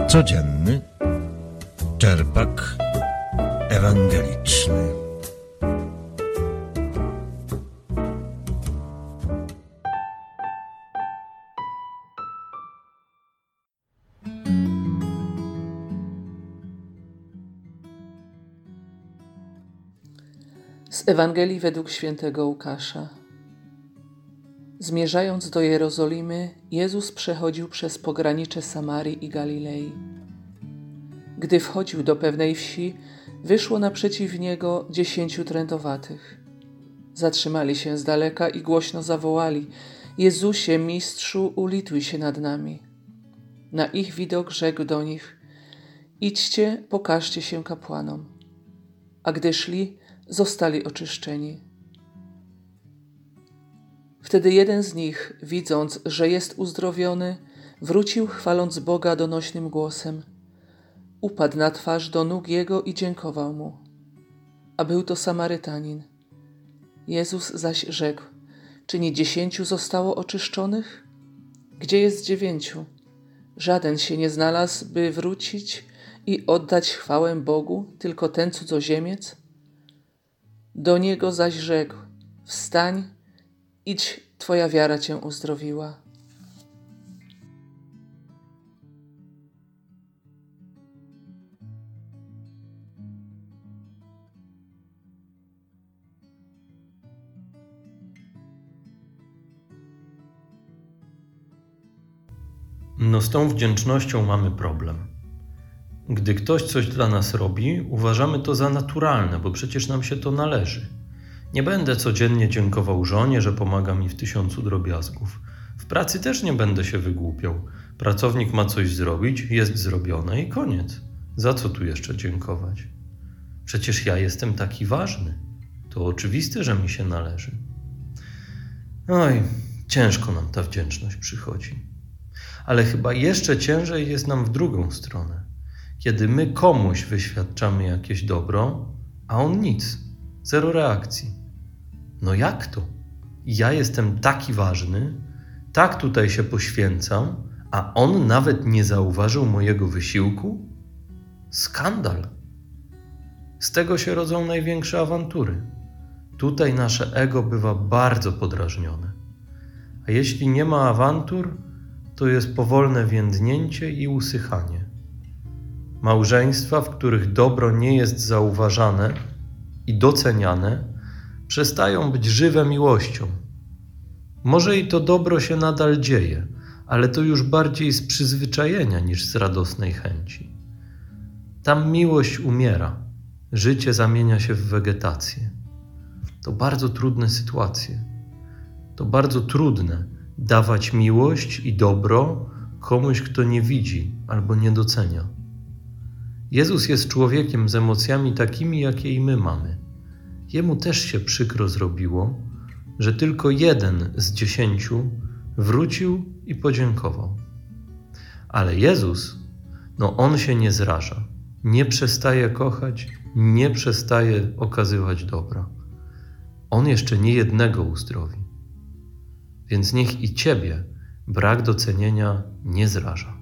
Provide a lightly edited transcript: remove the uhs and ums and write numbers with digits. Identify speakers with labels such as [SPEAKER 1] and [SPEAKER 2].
[SPEAKER 1] Codzienny czerpak ewangeliczny.
[SPEAKER 2] Z Ewangelii według świętego Łukasza. Zmierzając do Jerozolimy, Jezus przechodził przez pogranicze Samarii i Galilei. Gdy wchodził do pewnej wsi, wyszło naprzeciw niego 10 trędowatych. Zatrzymali się z daleka i głośno zawołali: Jezusie, Mistrzu, ulituj się nad nami. Na ich widok rzekł do nich: idźcie, pokażcie się kapłanom. A gdy szli, zostali oczyszczeni. Wtedy jeden z nich, widząc, że jest uzdrowiony, wrócił, chwaląc Boga donośnym głosem. Upadł na twarz do nóg Jego i dziękował Mu. A był to Samarytanin. Jezus zaś rzekł: czy nie 10 zostało oczyszczonych? Gdzie jest 9? Żaden się nie znalazł, by wrócić i oddać chwałę Bogu, tylko ten cudzoziemiec? Do niego zaś rzekł: wstań, idź, twoja wiara cię uzdrowiła.
[SPEAKER 3] No z tą wdzięcznością mamy problem. Gdy ktoś coś dla nas robi, uważamy to za naturalne, bo przecież nam się to należy. Nie będę codziennie dziękował żonie, że pomaga mi w 1000 drobiazgów. W pracy też nie będę się wygłupiał. Pracownik ma coś zrobić, jest zrobione i koniec. Za co tu jeszcze dziękować? Przecież ja jestem taki ważny. To oczywiste, że mi się należy. Oj, ciężko nam ta wdzięczność przychodzi. Ale chyba jeszcze ciężej jest nam w drugą stronę. Kiedy my komuś wyświadczamy jakieś dobro, a on nic, zero reakcji. No jak to? Ja jestem taki ważny, tak tutaj się poświęcam, a on nawet nie zauważył mojego wysiłku? Skandal! Z tego się rodzą największe awantury. Tutaj nasze ego bywa bardzo podrażnione. A jeśli nie ma awantur, to jest powolne więdnięcie i usychanie. Małżeństwa, w których dobro nie jest zauważane i doceniane, przestają być żywe miłością. Może i to dobro się nadal dzieje, ale to już bardziej z przyzwyczajenia niż z radosnej chęci. Tam miłość umiera, życie zamienia się w wegetację. To bardzo trudne sytuacje. To bardzo trudne dawać miłość i dobro komuś, kto nie widzi albo nie docenia. Jezus jest człowiekiem z emocjami takimi, jakie i my mamy. Jemu też się przykro zrobiło, że tylko 1 z 10 wrócił i podziękował. Ale Jezus, on się nie zraża, nie przestaje kochać, nie przestaje okazywać dobra. On jeszcze niejednego uzdrowi. Więc niech i ciebie brak docenienia nie zraża.